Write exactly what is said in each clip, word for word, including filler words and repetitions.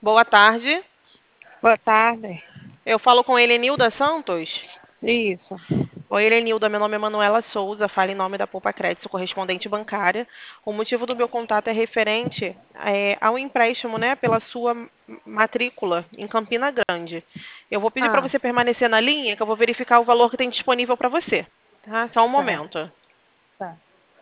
Boa tarde. Boa tarde. Eu falo com Helenilda Santos. Isso. Oi, Helenilda. Meu nome é Manuela Souza. Falo em nome da Poupa Crédito, correspondente bancária. O motivo do meu contato é referente é, ao empréstimo, né, pela sua m- matrícula em Campina Grande. Eu vou pedir para Ah, você permanecer na linha, que eu vou verificar o valor que tem disponível para você. Tá? Só um certo, momento. certo.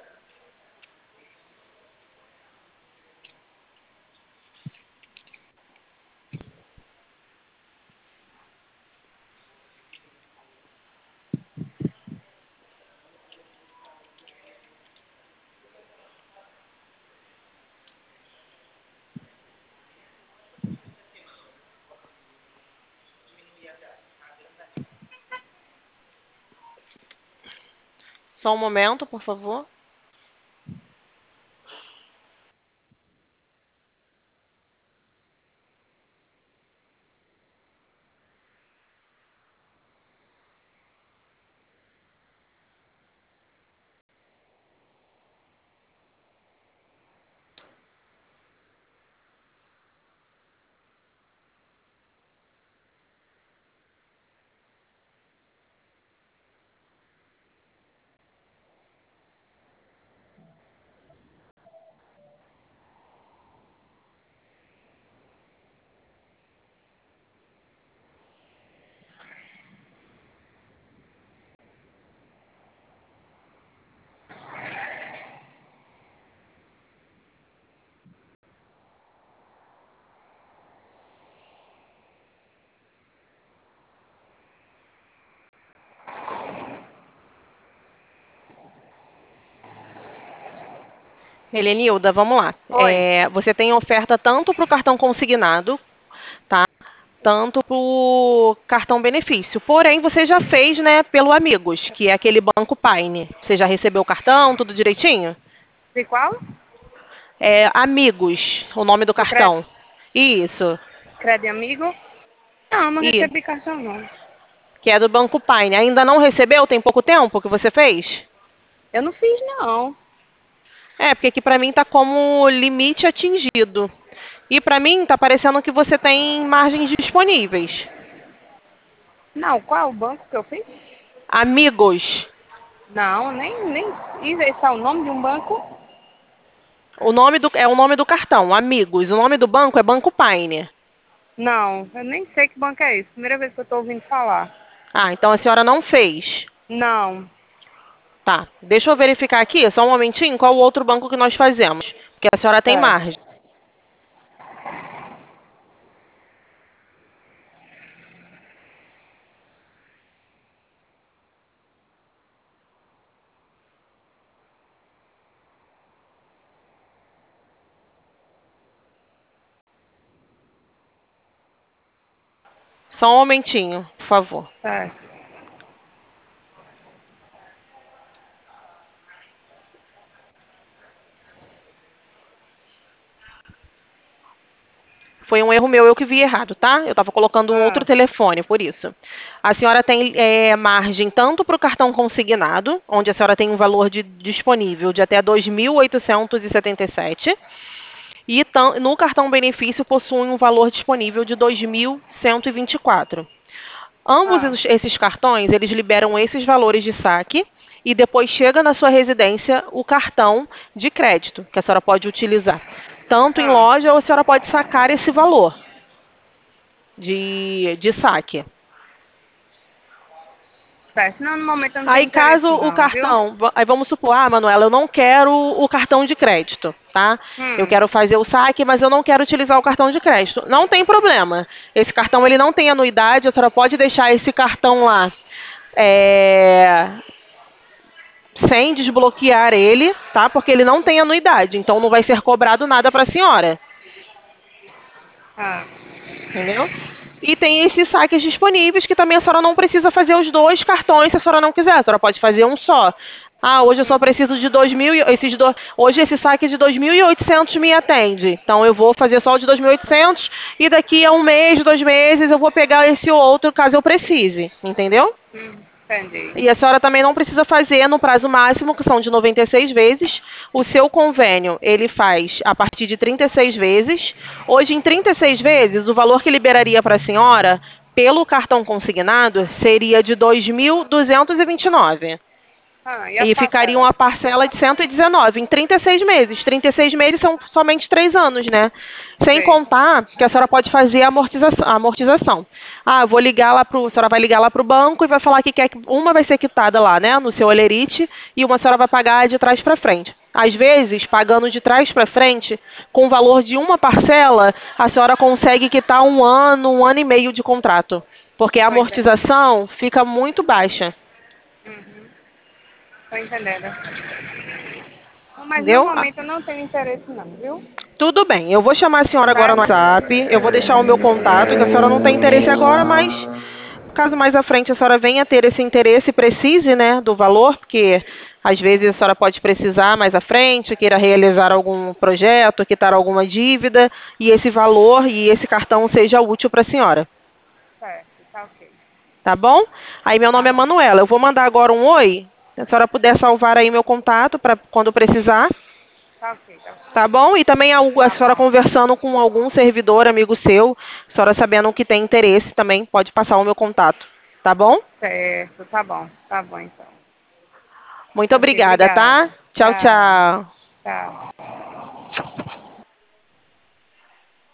Só um momento, por favor. Helenilda, vamos lá. Oi. É, você tem oferta tanto para o cartão consignado, tá? Tanto para o cartão benefício. Porém, você já fez, né, pelo Amigos, que é aquele Banco Paine. Você já recebeu o cartão, tudo direitinho? De qual? É Amigos, o nome do Do Cred... cartão. Isso. Cred Amigo? Não, não E recebi cartão, não. que é do Banco Paine. Ainda não recebeu? Tem pouco tempo que você fez? Eu não fiz, não. É, porque aqui para mim tá como limite atingido. E para mim tá parecendo que você tem margens disponíveis. Não, qual o banco que eu fiz? Amigos. Não, nem, nem... E esse é o nome de um banco? O nome do, é o nome do cartão, Amigos. O nome do banco é Banco Paine. Não, eu nem sei que banco é esse. Primeira vez que eu tô ouvindo falar. Ah, então a senhora não fez. Não. Tá. Deixa eu verificar aqui, só um momentinho, qual o outro banco que nós fazemos. Porque a senhora tem Certo. margem. Só um momentinho, por favor. Certo. Foi um erro meu, eu que vi errado, tá? Eu estava colocando um outro Ah, telefone, por isso. A senhora tem é, margem tanto para o cartão consignado, onde a senhora tem um valor de, disponível de até dois mil oitocentos e setenta e sete, e tam- no cartão benefício possui um valor disponível de dois mil cento e vinte e quatro. Ambos ah, es- esses cartões, eles liberam esses valores de saque e depois chega na sua residência o cartão de crédito, que a senhora pode utilizar tanto em ah. loja ou a senhora pode sacar esse valor de, de saque. Certo. Não, no momento eu não Aí, tenho caso interesse, o não, viu? cartão, va- aí vamos supor, ah, Manuela, eu não quero o cartão de crédito, tá? Eu Hum. quero fazer o saque, mas eu não quero utilizar o cartão de crédito. Não tem problema. Esse cartão ele não tem anuidade, a senhora pode deixar esse cartão lá é, sem desbloquear ele, tá? Porque ele não tem anuidade, então não vai ser cobrado nada para a senhora, Ah, entendeu? E tem esses saques disponíveis que também a senhora não precisa fazer os dois cartões se a senhora não quiser. A senhora pode fazer um só. Ah, hoje eu só preciso de dois mil, e- esses do, hoje esse saque de dois mil e oitocentos me atende. Então eu vou fazer só o de dois mil e oitocentos e oitocentos e daqui a um mês, dois meses eu vou pegar esse outro caso eu precise, entendeu? hum. Entendi. E a senhora também não precisa fazer no prazo máximo, que são de noventa e seis vezes. O seu convênio, ele faz a partir de trinta e seis vezes. Hoje, em trinta e seis vezes, o valor que liberaria para a senhora, pelo cartão consignado, seria de dois mil duzentos e vinte e nove reais. Ah, e as E ficaria parcelas? uma parcela de cento e dezenove em trinta e seis meses. trinta e seis meses são somente três anos, né? Sem Sei. contar que a senhora pode fazer a amortização. a amortização. Ah, eu vou ligar lá pro, a senhora vai ligar lá para o banco e vai falar que quer que uma vai ser quitada lá, né, no seu Olerite, e uma a senhora vai pagar de trás para frente. Às vezes, pagando de trás para frente, com o valor de uma parcela, a senhora consegue quitar um ano, um ano e meio de contrato, porque a Tô entendendo. amortização fica muito baixa, Uhum. Tô entendendo. Mas no entendeu? Ah, momento eu não tenho interesse não, viu? tudo bem, eu vou chamar a senhora agora no Tá? WhatsApp, eu vou deixar o meu contato, que a senhora não tem interesse agora, mas caso mais à frente a senhora venha a ter esse interesse e precise, né, do valor, porque às vezes a senhora pode precisar mais à frente, queira realizar algum projeto, quitar alguma dívida, e esse valor e esse cartão seja útil para a senhora, Certo, tá ok. tá bom? Aí meu Tá nome é bom. Manuela, eu vou mandar agora um oi, se a senhora puder salvar aí meu contato para quando precisar. Tá ok, tá ok. Tá bom? E também a, a Tá senhora bom. conversando com algum servidor, amigo seu, a senhora sabendo que tem interesse também, pode passar o meu contato. Tá bom? Certo, tá bom. Tá bom então. Muito Ok, obrigada, tá? obrigada. Tchau, Tchau. tchau. Tchau.